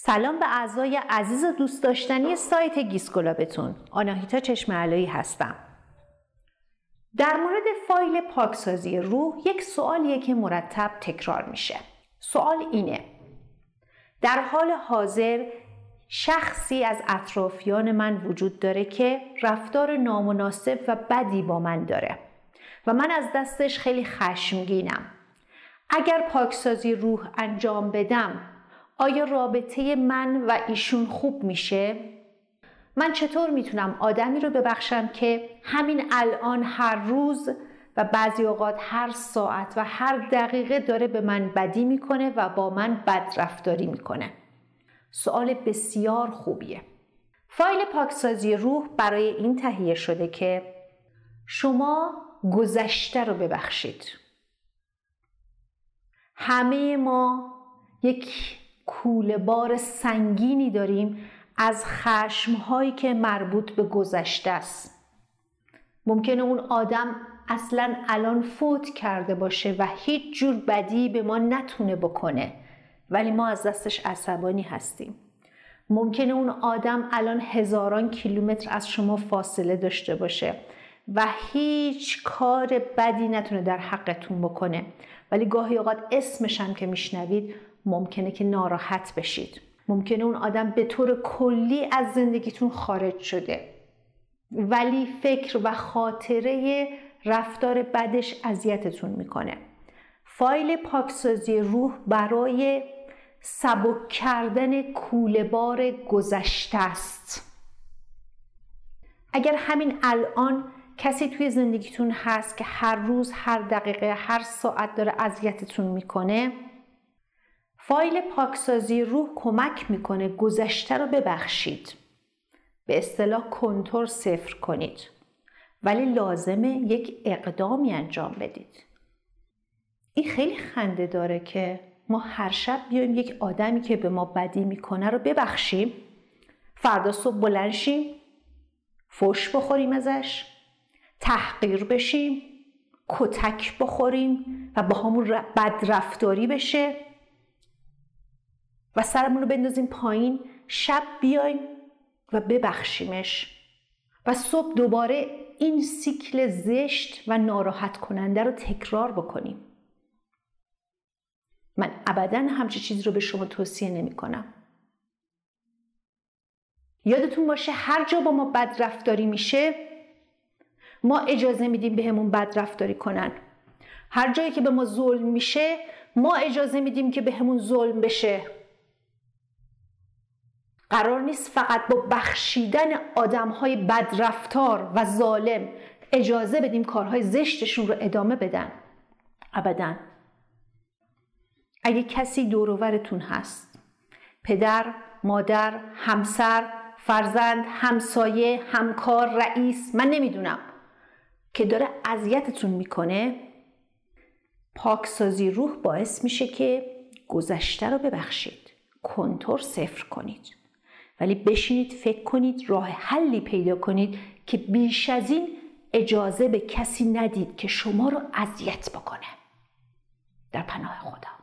سلام به اعضای عزیز و دوست داشتنی سایت گیسکلابتون. آناهیتا چشمعلایی هستم. در مورد فایل پاکسازی روح یک سوالیه که مرتب تکرار میشه. سوال اینه: در حال حاضر شخصی از اطرافیان من وجود داره که رفتار نامناسب و بدی با من داره و من از دستش خیلی خشمگینم. اگر پاکسازی روح انجام بدم آیا رابطه من و ایشون خوب میشه؟ من چطور میتونم آدمی رو ببخشم که همین الان هر روز و بعضی اوقات هر ساعت و هر دقیقه داره به من بدی میکنه و با من بد رفتاری میکنه؟ سوال بسیار خوبیه. فایل پاکسازی روح برای این تهیه شده که شما گذشته رو ببخشید. همه ما یک کوله بار سنگینی داریم از خشم‌هایی که مربوط به گذشته است. ممکنه اون آدم اصلاً الان فوت کرده باشه و هیچ جور بدی به ما نتونه بکنه، ولی ما از دستش عصبانی هستیم. ممکنه اون آدم الان هزاران کیلومتر از شما فاصله داشته باشه و هیچ کار بدی نتونه در حقتون بکنه، ولی گاهی اوقات اسمش هم که میشنوید ممکنه که ناراحت بشید. ممکنه اون آدم به طور کلی از زندگیتون خارج شده، ولی فکر و خاطره رفتار بدش اذیتتون میکنه. فایل پاکسازی روح برای سبک کردن کوله‌بار گذشته است. اگر همین الان کسی توی زندگیتون هست که هر روز، هر دقیقه، هر ساعت داره اذیتتون میکنه، فایل پاکسازی روح کمک میکنه گذشته رو ببخشید. به اصطلاح کنتور صفر کنید، ولی لازمه یک اقدامی انجام بدید. این خیلی خنده داره که ما هر شب بیایم یک آدمی که به ما بدی میکنه رو ببخشیم، فردا صبح بلند شیم فحش بخوریم ازش، تحقیر بشیم، کتک بخوریم و با همون بد رفتاری بشه و سرمون رو بندازیم پایین، شب بیایم و ببخشیمش و صبح دوباره این سیکل زشت و ناراحت کننده رو تکرار بکنیم. من ابداً همچین چیزی رو به شما توصیه نمی کنم. یادتون باشه هر جا با ما بد رفتاری میشه ما اجازه میدیم به همون بد رفتاری کنن. هر جایی که به ما ظلم میشه ما اجازه میدیم که به همون ظلم بشه. قرار نیست فقط با بخشیدن آدم‌های بد رفتار و ظالم اجازه بدیم کارهای زشتشون رو ادامه بدن. ابداً. اگه کسی دور و برتون هست، پدر، مادر، همسر، فرزند، همسایه، همکار، رئیس، من نمیدونم، که داره اذیتتون میکنه، پاکسازی روح باعث میشه که گذشته رو ببخشید، کنتور صفر کنید، ولی بشینید فکر کنید راه حلی پیدا کنید که بیش از این اجازه به کسی ندید که شما رو اذیت بکنه. در پناه خدا.